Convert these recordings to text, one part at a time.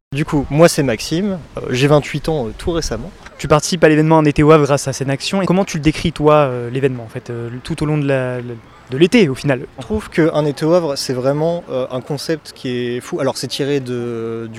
Du coup, moi c'est Maxime, j'ai 28 ans tout récemment. Tu participes à l'événement Un été au Havre grâce à Scène Action. Et comment tu le décris toi, l'événement en fait, tout au long de l'été au final? Je trouve qu'un été au Havre c'est vraiment un concept qui est fou. Alors c'est tiré du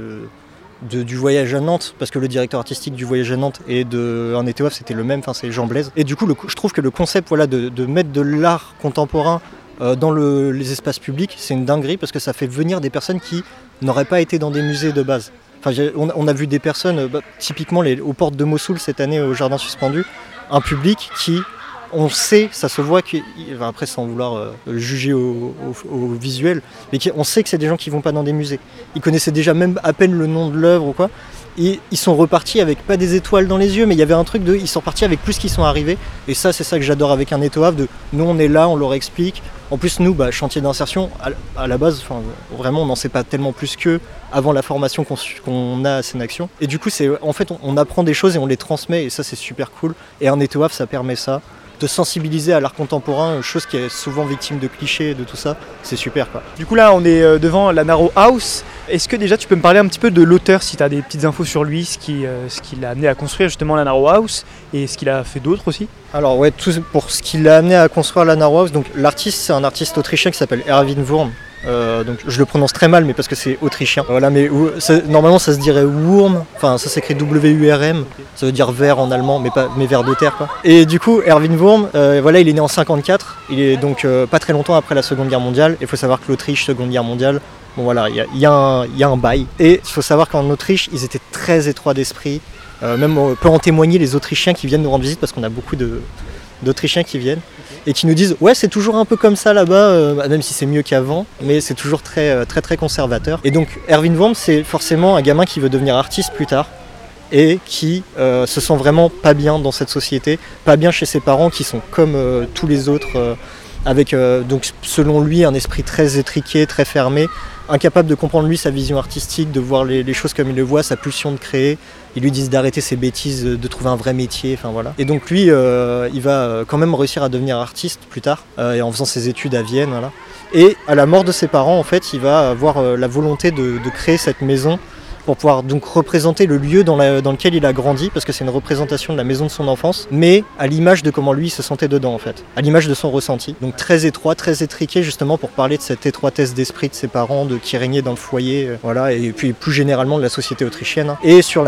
voyage à Nantes, parce que le directeur artistique du voyage à Nantes et de Un été au Havre c'était le même, c'est Jean Blaise. Et du coup je trouve que le concept de mettre de l'art contemporain dans les espaces publics, c'est une dinguerie parce que ça fait venir des personnes qui n'auraient pas été dans des musées de base. On a vu des personnes, typiquement aux portes de Mossoul cette année au Jardin Suspendu, un public qui, on sait, ça se voit, après sans vouloir juger au visuel, mais on sait que c'est des gens qui ne vont pas dans des musées. Ils connaissaient déjà même à peine le nom de l'œuvre ou quoi. Et ils sont repartis avec pas des étoiles dans les yeux, mais il y avait un truc ils sont repartis avec plus qu'ils sont arrivés. Et ça, c'est ça que j'adore avec Un été au Havre, nous on est là, on leur explique. En plus nous, chantier d'insertion, à la base, vraiment on n'en sait pas tellement plus qu'eux avant la formation qu'on a à Scène Action. Et du coup, on apprend des choses et on les transmet, et ça c'est super cool. Et Un été au Havre, ça permet ça, de sensibiliser à l'art contemporain, chose qui est souvent victime de clichés et de tout ça, c'est super quoi. Du coup là on est devant la Narrow House. Est-ce que déjà tu peux me parler un petit peu de l'auteur, si tu as des petites infos sur lui, ce qui l'a amené à construire justement la Narrow House et ce qu'il a fait d'autre aussi? Alors ouais, tout pour ce qui l'a amené à construire la Narrow House, donc l'artiste c'est un artiste autrichien qui s'appelle Erwin Wurm. Donc je le prononce très mal mais parce que c'est autrichien. Voilà, mais normalement ça se dirait Wurm, ça s'écrit W-U-R-M, ça veut dire ver en allemand mais ver de terre quoi. Et du coup Erwin Wurm, il est né en 54, il est donc pas très longtemps après la Seconde Guerre mondiale. Il faut savoir que l'Autriche, Seconde Guerre mondiale, il y a un bail. Et il faut savoir qu'en Autriche ils étaient très étroits d'esprit. Même on peut en témoigner les Autrichiens qui viennent nous rendre visite parce qu'on a beaucoup d'Autrichiens qui viennent et qui nous disent ouais c'est toujours un peu comme ça là-bas, même si c'est mieux qu'avant, mais c'est toujours très très très conservateur. Et donc Erwin Wurm c'est forcément un gamin qui veut devenir artiste plus tard et qui se sent vraiment pas bien dans cette société, pas bien chez ses parents qui sont comme tous les autres, avec donc selon lui un esprit très étriqué, très fermé, incapable de comprendre lui sa vision artistique, de voir les choses comme il le voit, sa pulsion de créer. Ils lui disent d'arrêter ses bêtises, de trouver un vrai métier, voilà. Et donc lui, il va quand même réussir à devenir artiste plus tard, et en faisant ses études à Vienne, voilà. Et à la mort de ses parents, en fait, il va avoir la volonté de créer cette maison pour pouvoir donc représenter le lieu dans lequel il a grandi, parce que c'est une représentation de la maison de son enfance, mais à l'image de comment lui il se sentait dedans en fait, à l'image de son ressenti. Donc très étroit, très étriqué justement pour parler de cette étroitesse d'esprit de ses parents, qui régnait dans le foyer, voilà, et puis plus généralement de la société autrichienne. Et sur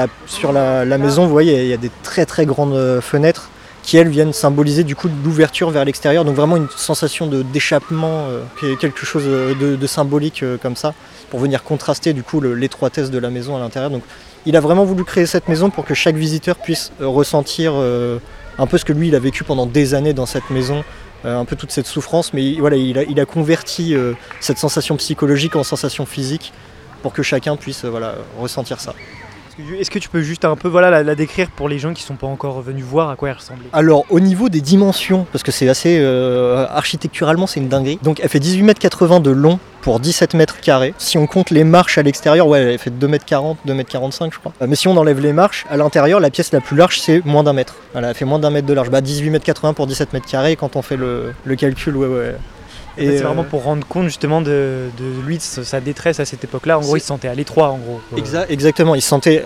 la maison, vous voyez, il y a des très très grandes fenêtres qui elles viennent symboliser du coup l'ouverture vers l'extérieur, donc vraiment une sensation d'échappement, quelque chose de symbolique comme ça, pour venir contraster du coup l'étroitesse de la maison à l'intérieur. Donc il a vraiment voulu créer cette maison pour que chaque visiteur puisse ressentir un peu ce que lui il a vécu pendant des années dans cette maison, un peu toute cette souffrance, mais voilà, il a converti cette sensation psychologique en sensation physique pour que chacun puisse ressentir ça. Est-ce que tu peux juste un peu la décrire pour les gens qui ne sont pas encore venus voir à quoi elle ressemblait? Alors au niveau des dimensions, parce que c'est assez architecturalement c'est une dinguerie. Donc elle fait 18,80 m de long pour 17 mètres carrés. Si on compte les marches à l'extérieur, elle fait 2,40 m, 2,45 m je crois. Mais si on enlève les marches, à l'intérieur la pièce la plus large c'est moins d'1 mètre. Voilà, elle fait moins d'1 mètre de large. 18,80 m pour 17 mètres carrés, quand on fait le calcul, ouais. Et c'est vraiment pour rendre compte justement de lui, de sa détresse à cette époque-là. En gros, il se sentait à l'étroit en gros. Exactement, il se sentait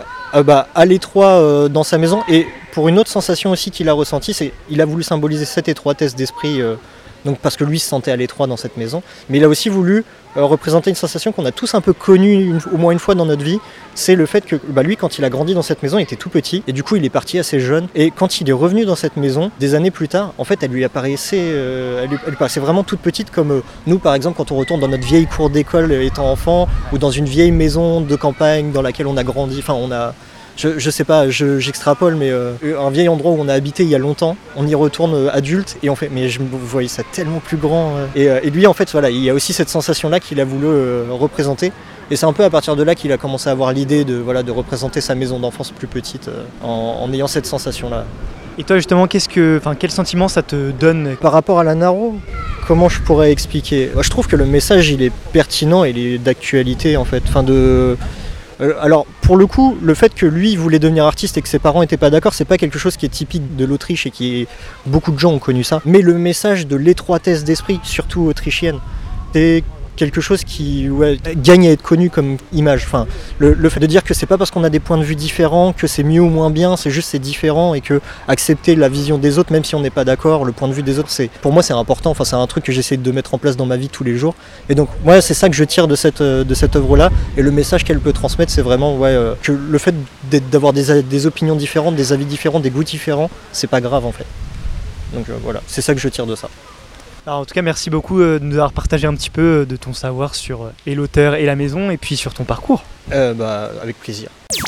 à l'étroit dans sa maison. Et pour une autre sensation aussi qu'il a ressentie, c'est qu'il a voulu symboliser cette étroitesse d'esprit, donc parce que lui se sentait à l'étroit dans cette maison. Mais il a aussi voulu représenter une sensation qu'on a tous un peu connue au moins une fois dans notre vie. C'est le fait que lui, quand il a grandi dans cette maison, il était tout petit et du coup il est parti assez jeune. Et quand il est revenu dans cette maison, des années plus tard, en fait elle lui paraissait vraiment toute petite, comme nous par exemple quand on retourne dans notre vieille cour d'école étant enfant, ou dans une vieille maison de campagne dans laquelle on a grandi, je sais pas, j'extrapole, mais un vieil endroit où on a habité il y a longtemps, on y retourne adulte et on fait mais je voyais ça tellement plus grand. Et lui en fait il y a aussi cette sensation là qu'il a voulu représenter. Et c'est un peu à partir de là qu'il a commencé à avoir l'idée de représenter sa maison d'enfance plus petite en ayant cette sensation là. Et toi justement, quel sentiment ça te donne? Par rapport à la Narrow, comment je pourrais expliquer? Je trouve que le message il est pertinent et il est d'actualité en fait. Alors pour le coup, le fait que lui voulait devenir artiste et que ses parents n'étaient pas d'accord, c'est pas quelque chose qui est typique de l'Autriche et beaucoup de gens ont connu ça. Mais le message de l'étroitesse d'esprit, surtout autrichienne, c'est quelque chose qui gagne à être connu comme image. Enfin, le fait de dire que c'est pas parce qu'on a des points de vue différents que c'est mieux ou moins bien, c'est juste c'est différent et que accepter la vision des autres, même si on n'est pas d'accord, le point de vue des autres, pour moi c'est important. Enfin, c'est un truc que j'essaie de mettre en place dans ma vie tous les jours. Et donc moi c'est ça que je tire de cette œuvre-là. Et le message qu'elle peut transmettre, c'est vraiment que le fait d'avoir des opinions différentes, des avis différents, des goûts différents, c'est pas grave en fait. Donc voilà, c'est ça que je tire de ça. Alors, en tout cas, merci beaucoup de nous avoir partagé un petit peu de ton savoir sur et l'auteur et la maison, et puis sur ton parcours. Avec plaisir.